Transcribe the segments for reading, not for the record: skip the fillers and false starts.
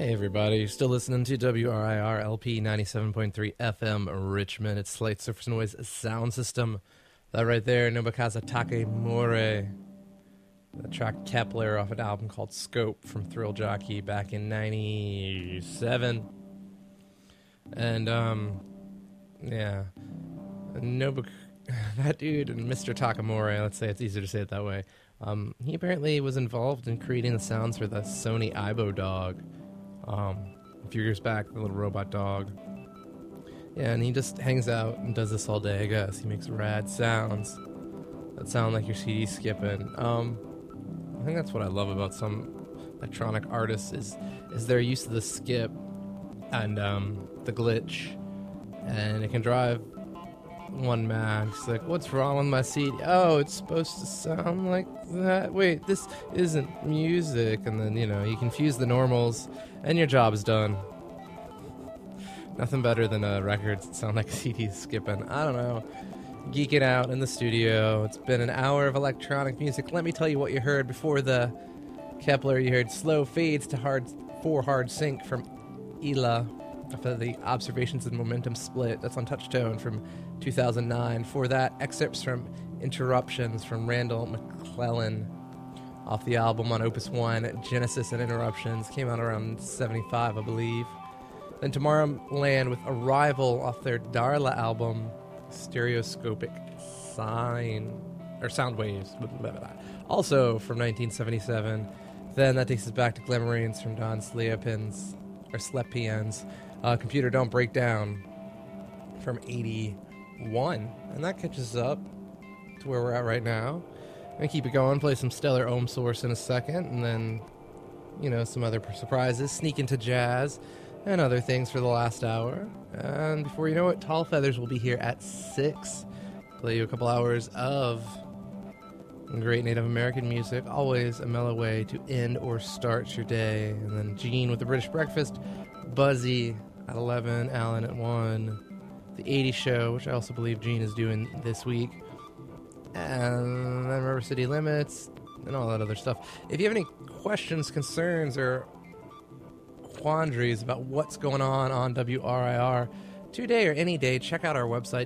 Hey everybody, you're still listening to WRIR LP 97.3 FM Richmond. It's Slate Surface Noise Sound System. That right there, Nobukasa Takemura. The track Kepler off an album called Scope from Thrill Jockey back in 97. And, yeah. That dude, Mr. Takemura, let's say it's easier to say it that way, he apparently was involved in creating the sounds for the Sony Aibo dog. A few years back, the little robot dog. Yeah, and he just hangs out and does this all day, I guess. He makes rad sounds that sound like your CD skipping. I think that's what I love about some electronic artists is their use of the skip and the glitch. And it can drive one mad. It's like, what's wrong with my CD? Oh, it's supposed to sound like that. Wait, this isn't music. And then, you confuse the normals and your job's done. Nothing better than records that sound like CDs skipping. I don't know. Geeking out in the studio. It's been an hour of electronic music. Let me tell you what you heard before the Kepler. You heard Slow Fades to Hard Sync from Ela. After the Observations and Momentum Split. That's on Touchtone from 2009. For that, excerpts from Interruptions from Randall McClellan off the album on Opus 1, Genesis and Interruptions. Came out around 75, I believe. Then Tomorrowland with Arrival off their Darla album, Stereoscopic Sound Waves. Also from 1977. Then that takes us back to Glimmerings from Don Slepians. Computer Don't Break Down from 81. And that catches us up to where we're at right now. I'm going to keep it going, play some Stellar Ohm Source in a second, and then, some other surprises, sneak into jazz and other things for the last hour. And before you know it, Tall Feathers will be here at 6. Play you a couple hours of great Native American music, always a mellow way to end or start your day. And then Gene with the British Breakfast, Buzzy at 11, Alan at 1, The 80s Show, which I also believe Gene is doing this week, and then River City Limits, and all that other stuff. If you have any questions, concerns, or quandaries about what's going on WRIR today or any day, check out our website,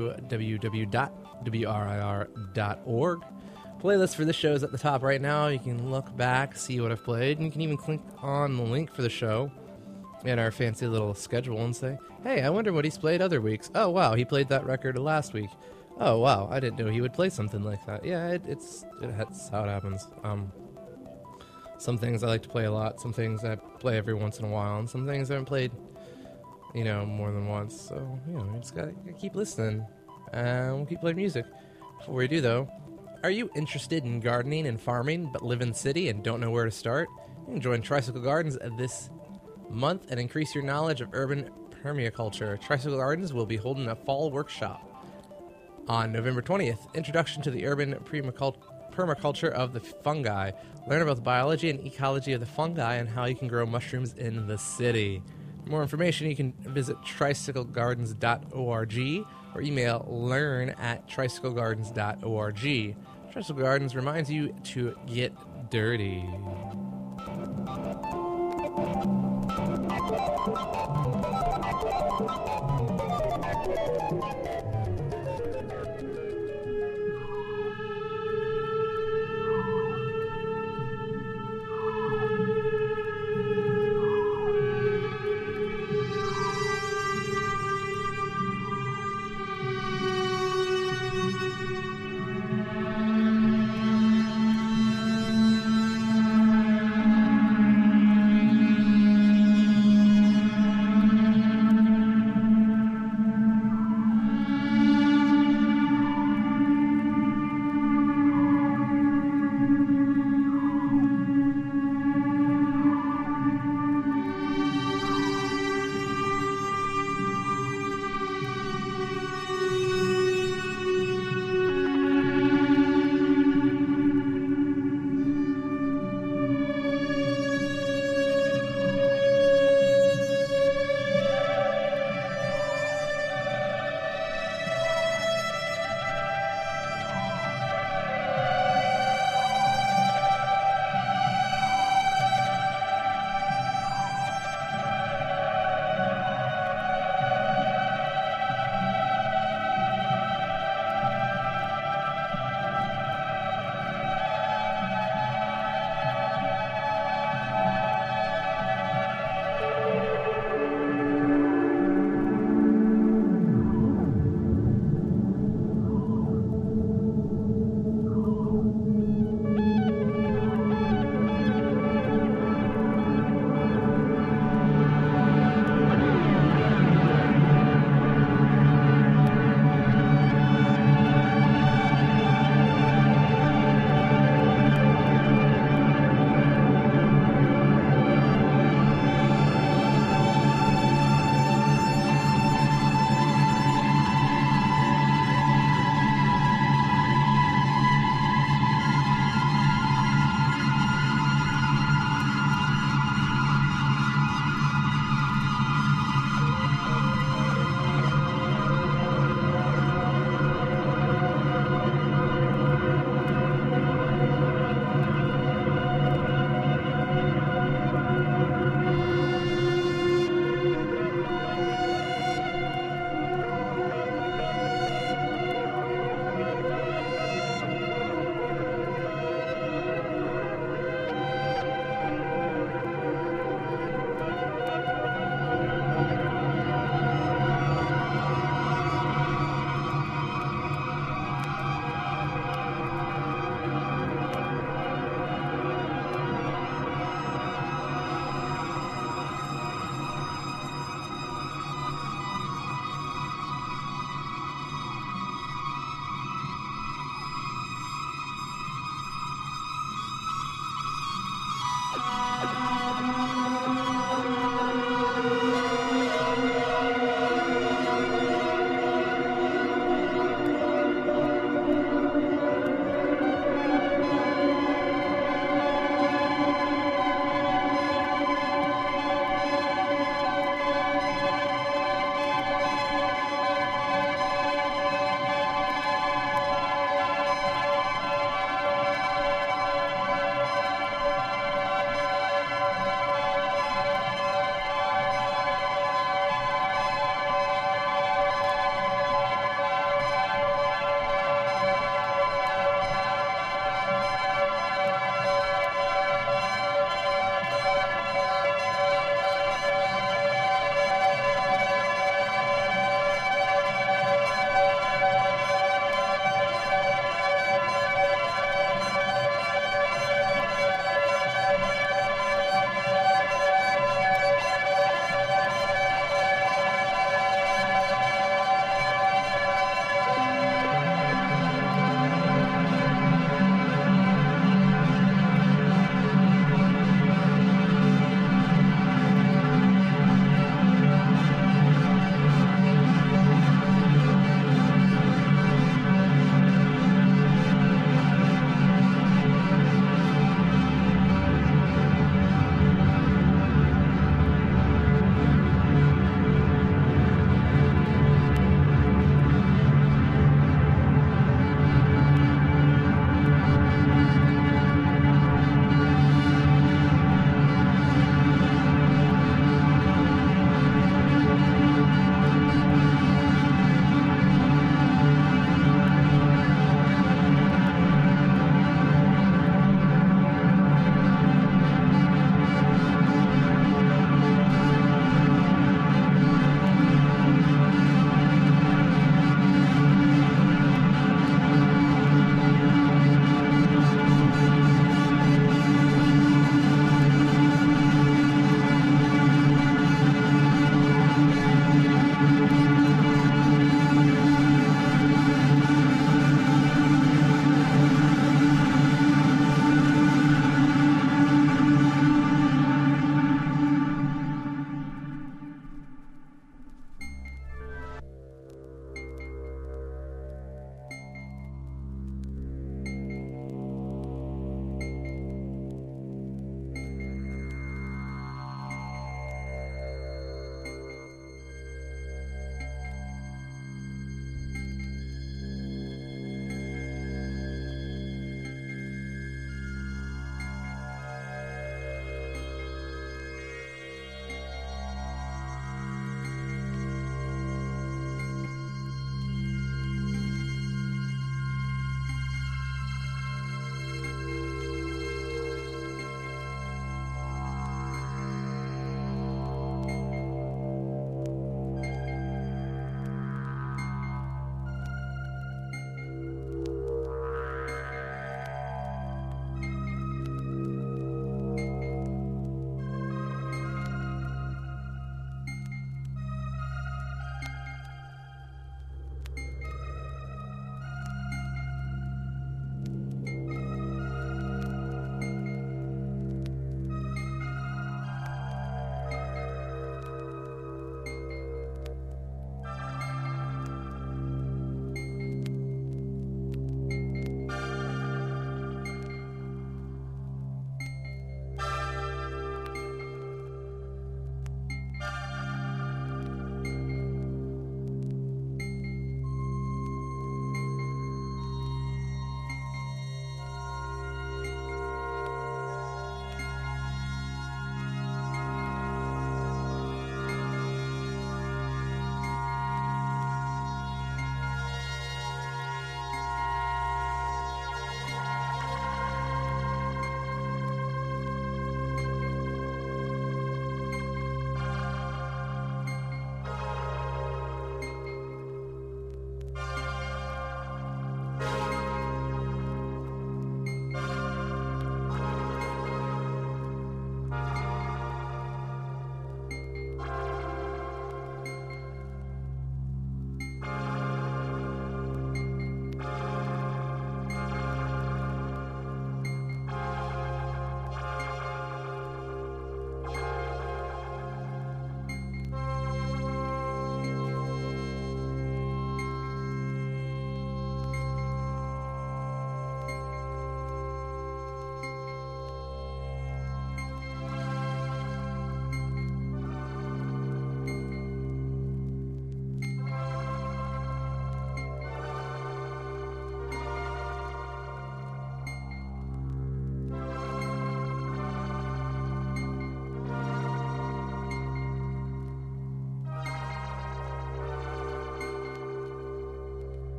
www.wrir.org. Playlist for this show is at the top right now. You can look back, see what I've played, and you can even click on the link for the show in our fancy little schedule and say, hey, I wonder what he's played other weeks. Oh, wow, he played that record last week. Oh, wow, I didn't know he would play something like that. Yeah, that's how it happens. Some things I like to play a lot, some things I play every once in a while, and some things I haven't played, more than once. So, you just gotta keep listening, and we'll keep playing music. Before we do, though, are you interested in gardening and farming, but live in the city and don't know where to start? You can join Tricycle Gardens this month and increase your knowledge of urban permaculture. Tricycle Gardens will be holding a fall workshop on November 20th. Introduction to the urban permaculture of the fungi. Learn about the biology and ecology of the fungi and how you can grow mushrooms in the city. For more information, you can visit tricyclegardens.org or email learn@tricyclegardens.org. Tricycle Gardens reminds you to get dirty.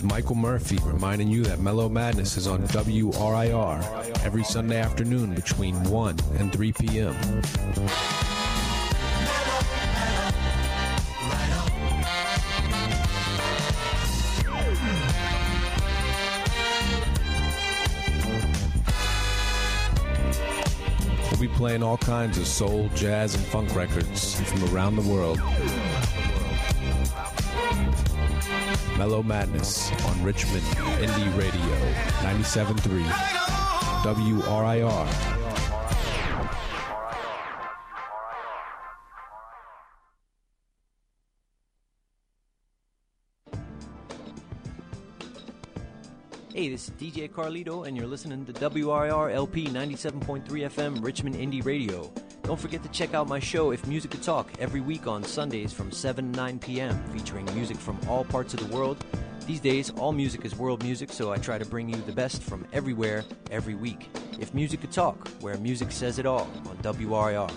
Michael Murphy reminding you that Mellow Madness is on WRIR every Sunday afternoon between 1 and 3 p.m. We'll be playing all kinds of soul, jazz, and funk records from around the world. Mellow Madness on Richmond Indie Radio, 97.3 WRIR. Hey, this is DJ Carlito, and you're listening to WRIR LP 97.3 FM Richmond Indie Radio. Don't forget to check out my show, If Music Could Talk, every week on Sundays from 7 to 9 p.m., featuring music from all parts of the world. These days, all music is world music, so I try to bring you the best from everywhere, every week. If Music Could Talk, where music says it all, on WRIR.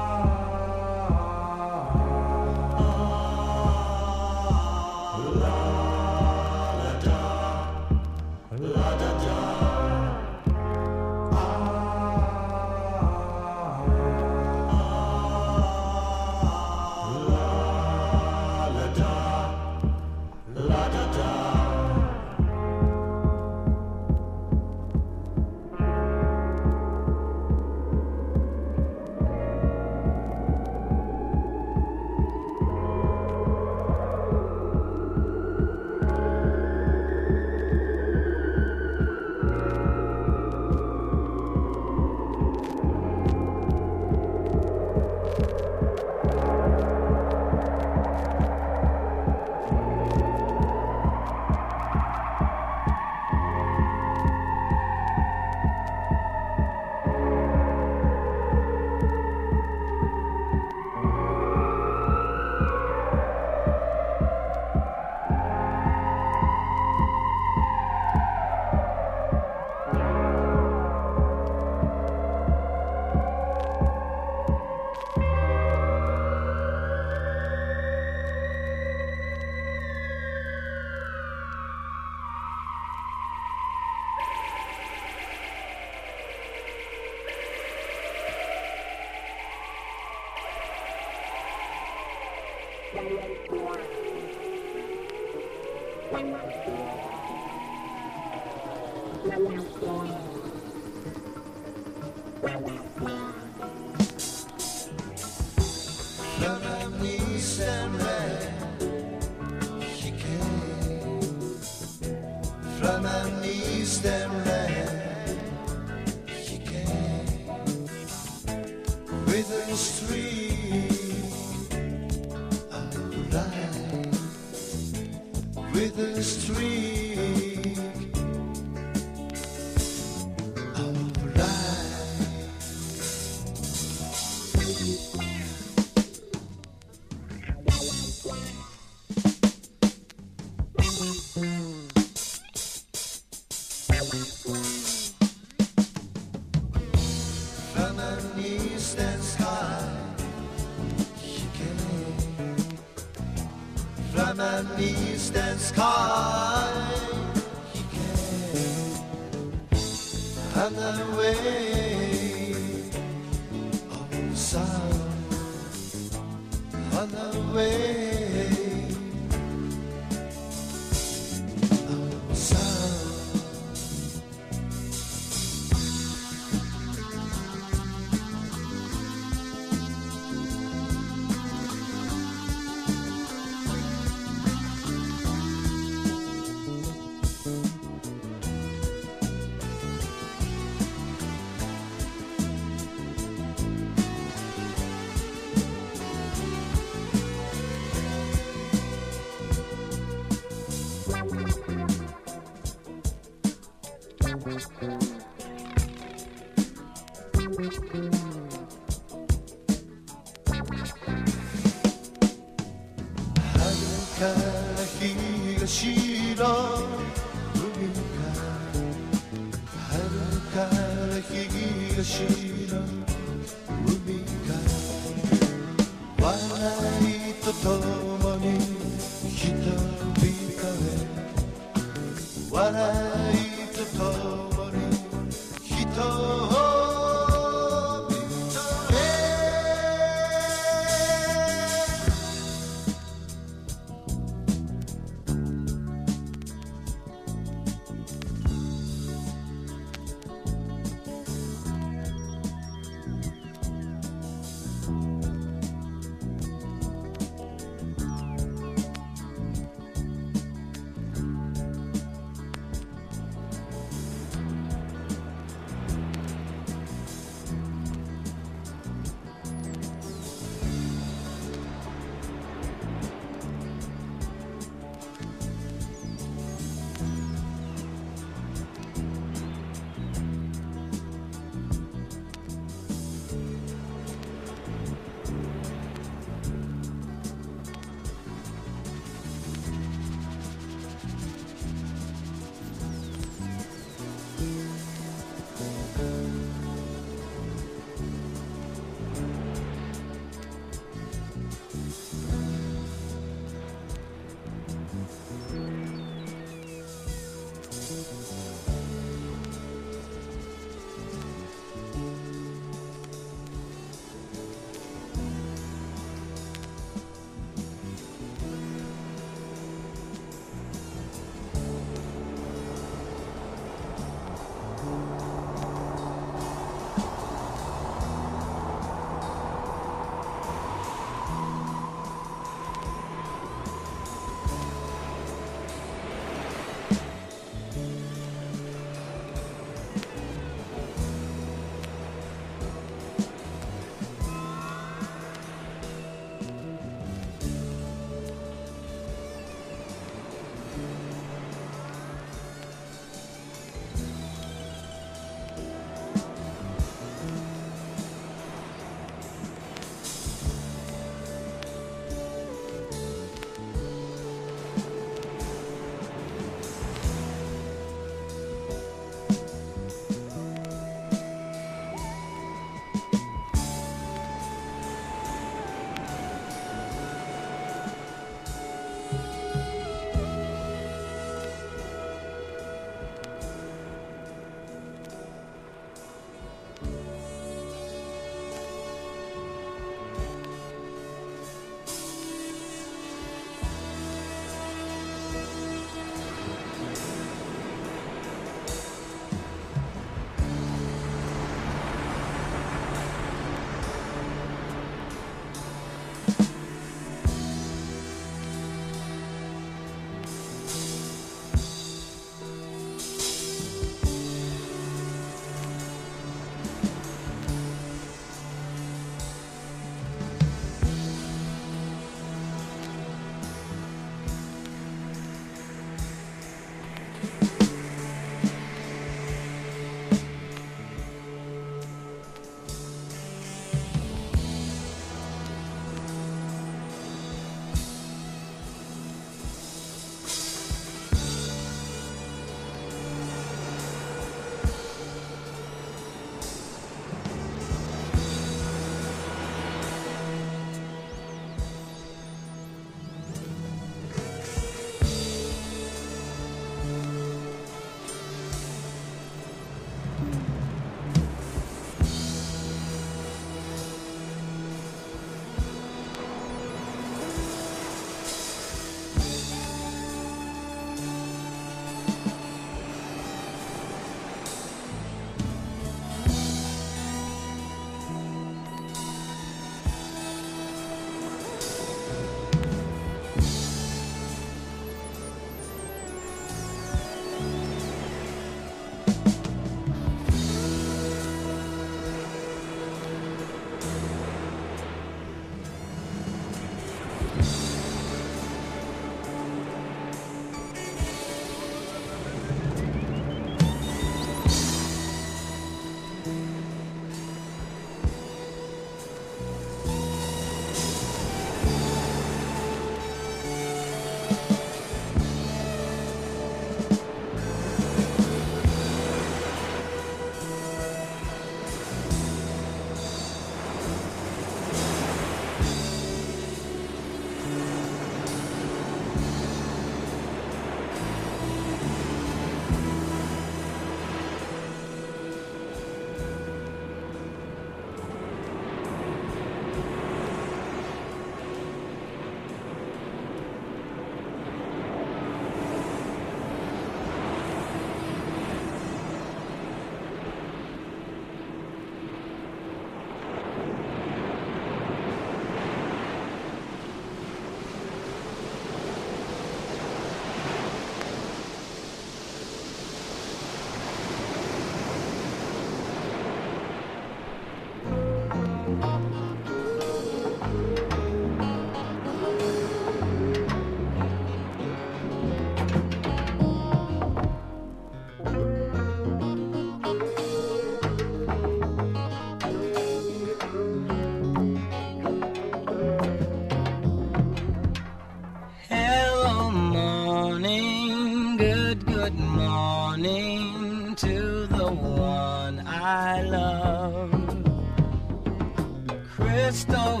crystal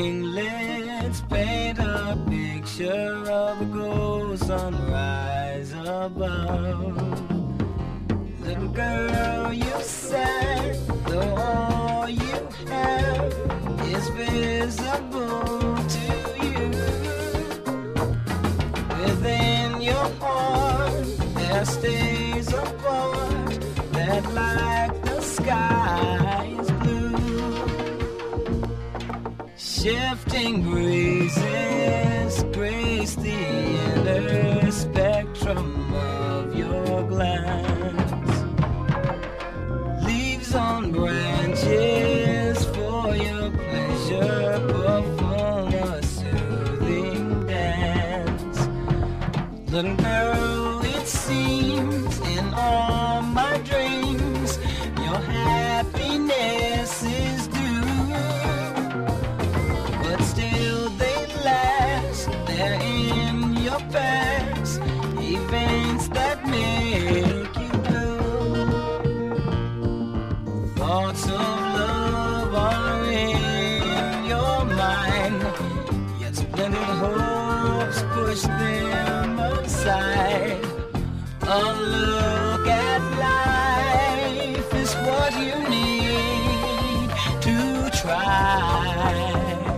ringlets paint a picture of a gold sunrise above. Little girl, you said though all you have is visible to you. Within your heart there stays a part that like the sky is blue. Shifting breezes grace the inner spectrum of your glance. Leaves on branches for your pleasure, perform a soothing dance. Little girl, it seems in all my dreams your happiness is due. But still they last, they're in your past, events that make you blue. Thoughts of love are in your mind, yet splendid hopes push them aside. A look at life is what you need to try.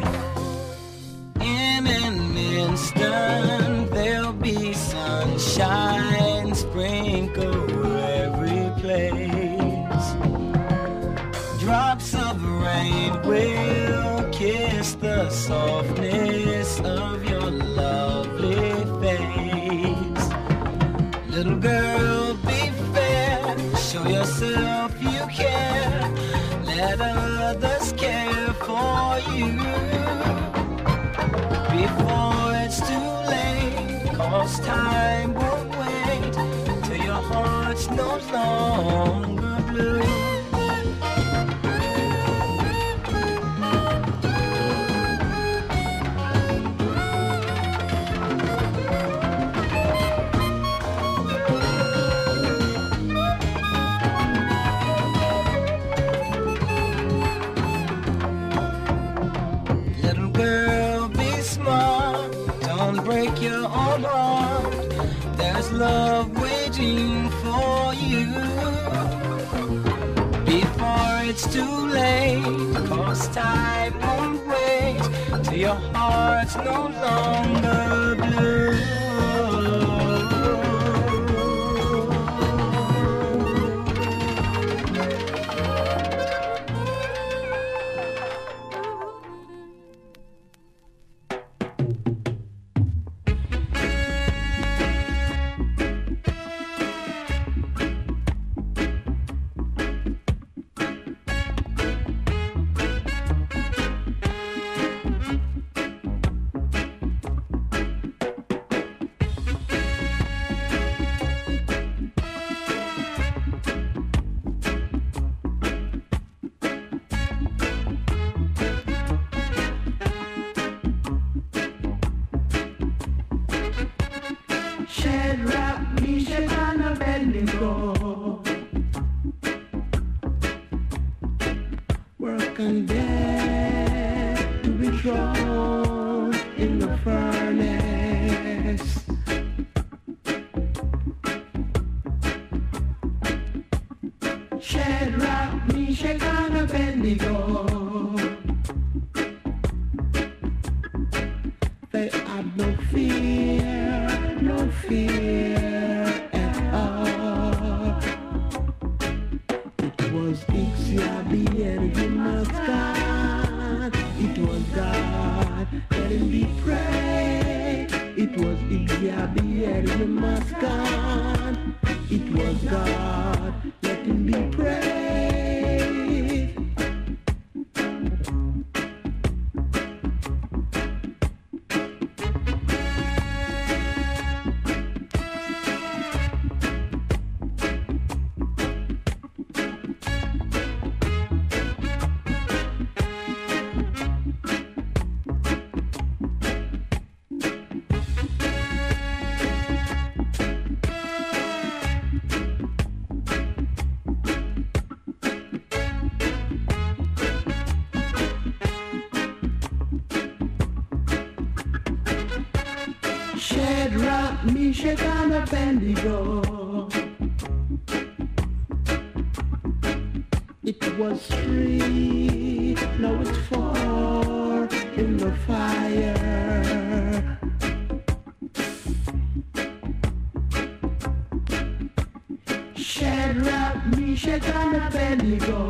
In an instant there'll be sunshine sprinkle every place. Drops of rain will kiss the softness of your lovely face. Little girl, be fair, show yourself you care, let others care for you. Before it's too late, 'cause time won't wait till break your own heart. There's love waiting for you. Before it's too late, 'cause time won't wait till your heart's no longer blue. Meshach and Abednego. It was 3, now it's 4 in the fire. Shadrach, Meshach and Abednego.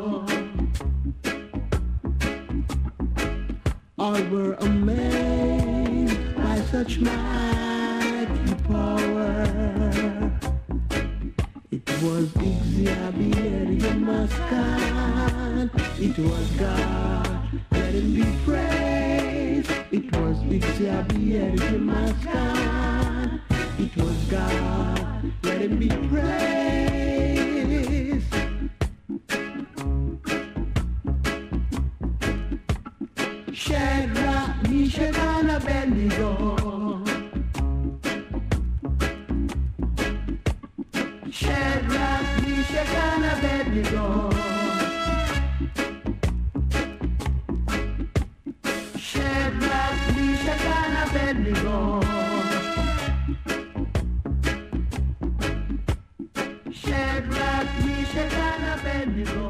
All were amazed by such mighty power. It was Ixabiel Maskan. It was God, let him be praised. It was Ixabiel Maskan. It was God, let him be praised. Shadrach, Meshach and Abednego. Shadrach, Meshach and Abednego. Shadrach, Meshach and Abednego. Shadrach, Meshach and Abednego.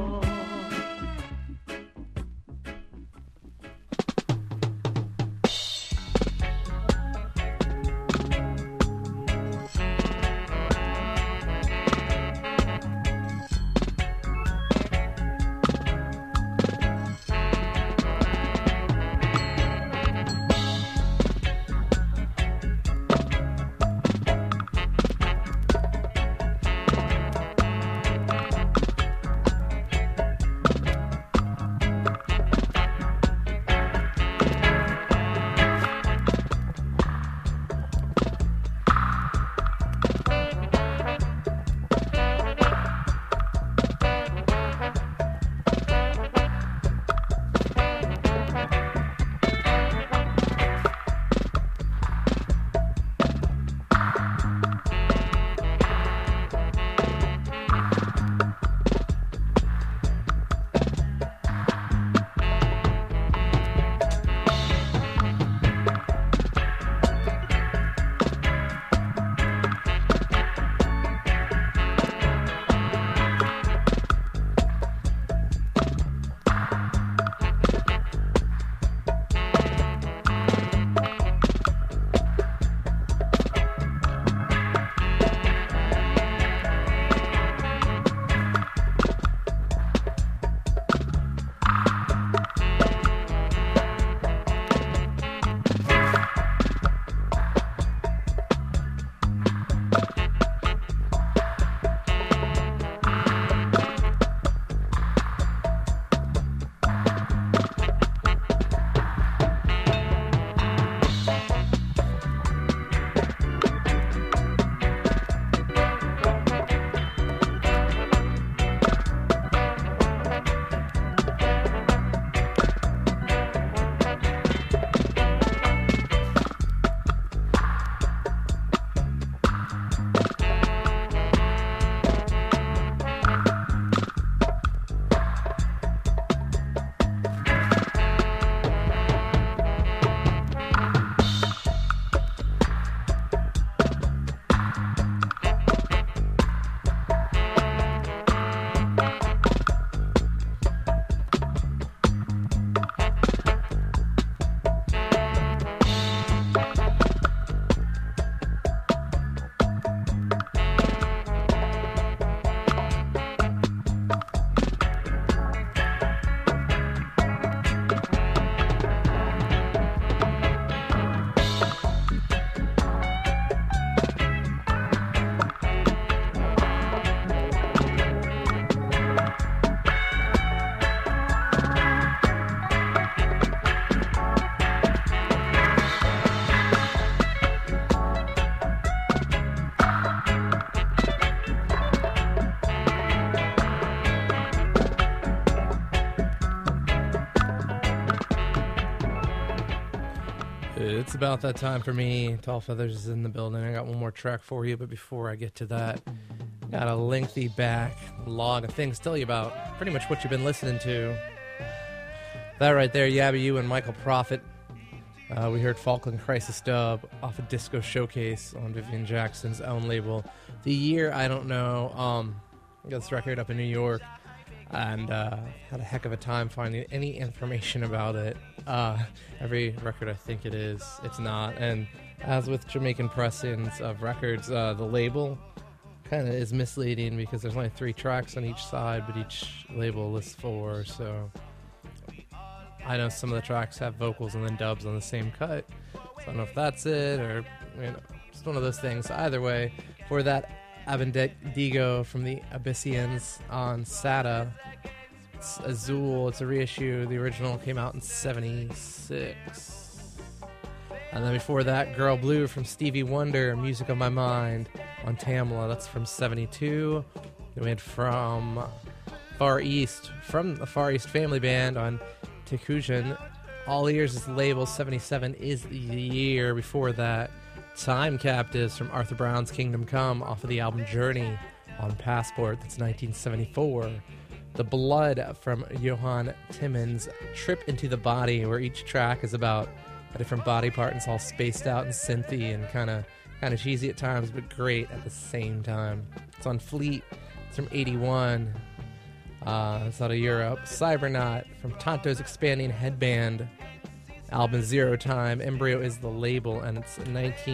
It's about that time for me. Tall Feathers is in the building. I got one more track for you, but before I get to that, got a lengthy back log of things to tell you about pretty much what you've been listening to. That right there, Yabba You and Michael Prophet. We heard Falkland Crisis dub off a Disco Showcase on Vivian Jackson's own label. The year, I don't know. I got this record up in New York and had a heck of a time finding any information about it. Every record I think it is, it's not. And as with Jamaican pressings of records, the label kind of is misleading because there's only 3 tracks on each side, but each label lists 4, so I know some of the tracks have vocals and then dubs on the same cut. So I don't know if that's it or, just one of those things. Either way, for that Abendigo from the Abyssians on SATA, it's Azul, it's a reissue. The original came out in 76. And then before that, Girl Blue from Stevie Wonder, Music of My Mind on Tamla, that's from 72. Then we had from the Far East Family Band on Tekujan. All Ears is the label, 77 is the year. Before that, Time Captives from Arthur Brown's Kingdom Come off of the album Journey on Passport, that's 1974. The Blood from Johan Timmons, Trip Into the Body, where each track is about a different body part and it's all spaced out and synthy and kind of cheesy at times, but great at the same time. It's on Fleet, it's from 81. It's out of Europe. Cybernaut from Tonto's Expanding Headband, album Zero Time. Embryo is the label, and it's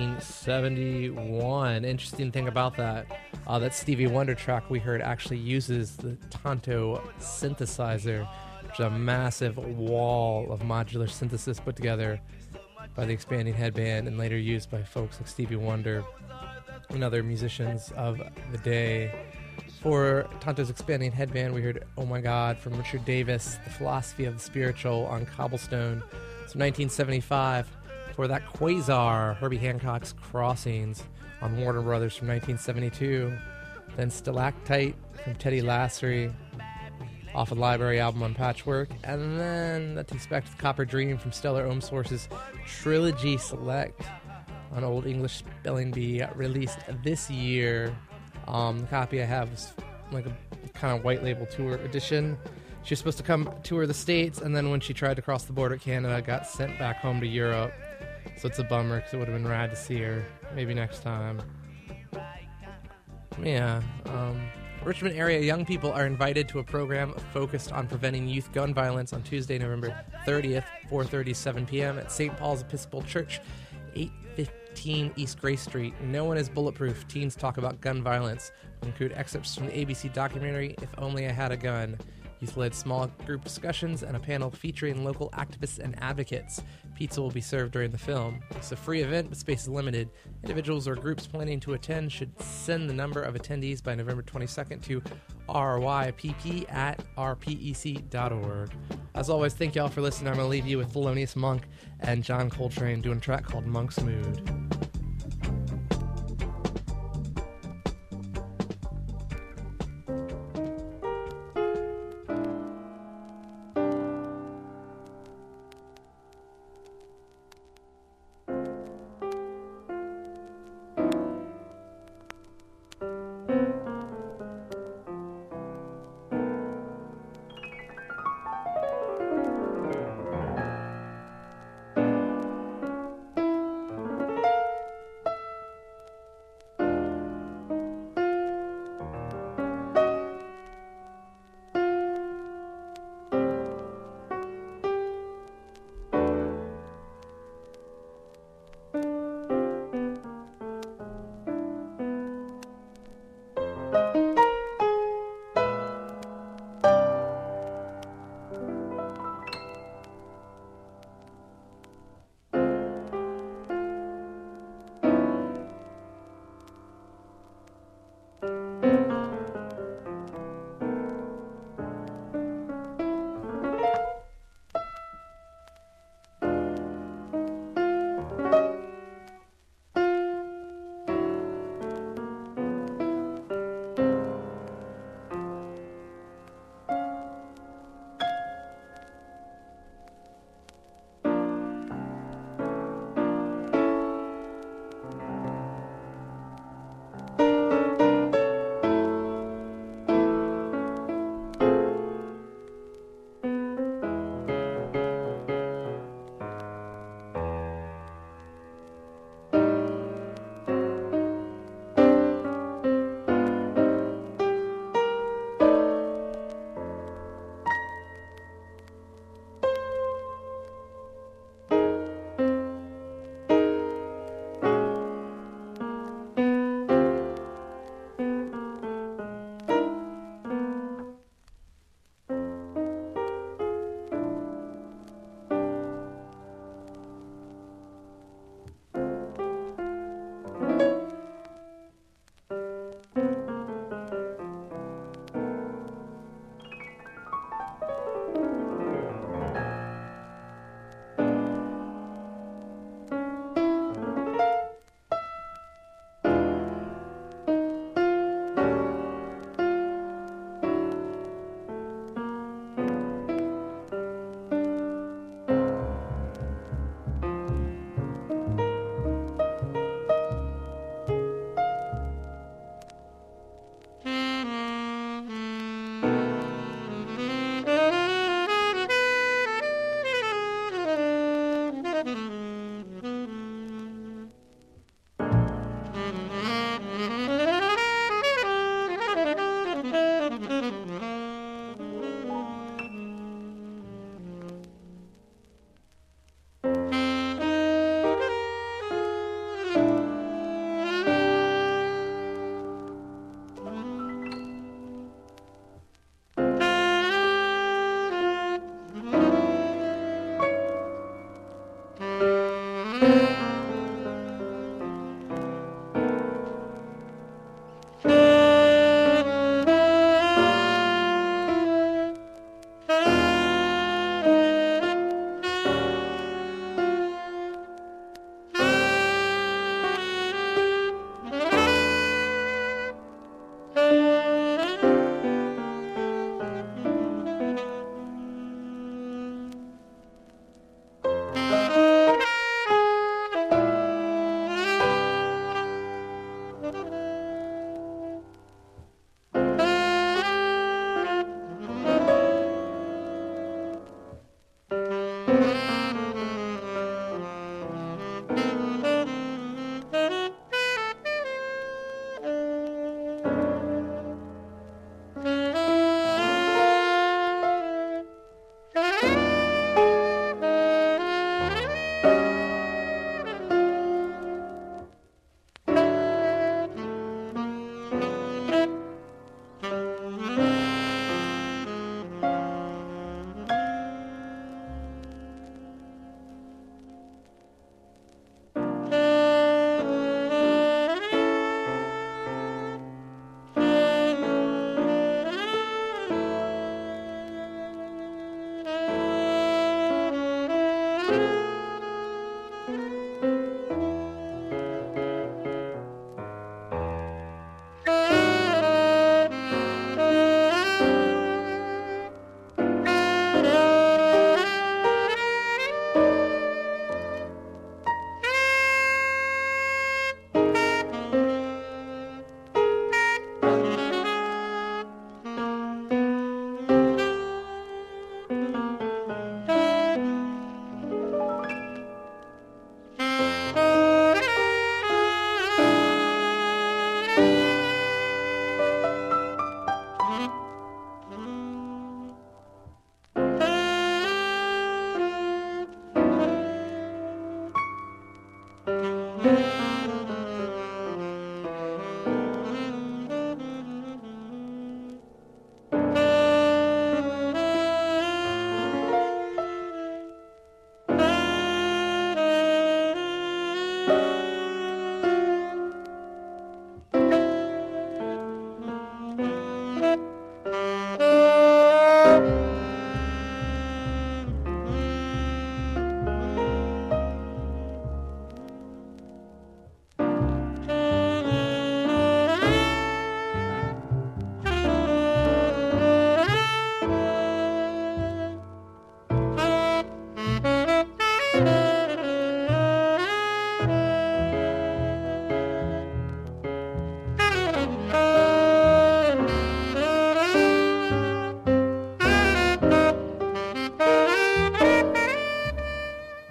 1971. Interesting thing about that Stevie Wonder track we heard actually uses the Tonto synthesizer, which is a massive wall of modular synthesis put together by the Expanding Headband and later used by folks like Stevie Wonder and other musicians of the day. For Tonto's Expanding Headband, we heard Oh My God from Richard Davis, The Philosophy of the Spiritual on Cobblestone. It's 1975. For that, Quasar, Herbie Hancock's Crossings on Warner Brothers from 1972. Then Stalactite from Teddy Lassery off a Library album on Patchwork. And then that takes back to the Copper Dream from Stellar Ohm Source's Trilogy Select on Old English Spelling Bee, released this year. The copy I have is like a kind of white label tour edition. She was supposed to come tour the States, and then when she tried to cross the border at Canada, got sent back home to Europe. So it's a bummer because it would have been rad to see her. Maybe next time. Yeah. Richmond area young people are invited to a program focused on preventing youth gun violence on Tuesday, November 30th, 4:30, 7 p.m. at St. Paul's Episcopal Church, 815 East Gray Street. No one is bulletproof. Teens talk about gun violence. Will include excerpts from the ABC documentary If Only I Had a Gun. Youth-led small group discussions and a panel featuring local activists and advocates. Pizza will be served during the film. It's a free event, but space is limited. Individuals or groups planning to attend should send the number of attendees by November 22nd to rypp@rpec.org. As always, thank y'all for listening. I'm going to leave you with Thelonious Monk and John Coltrane doing a track called Monk's Mood.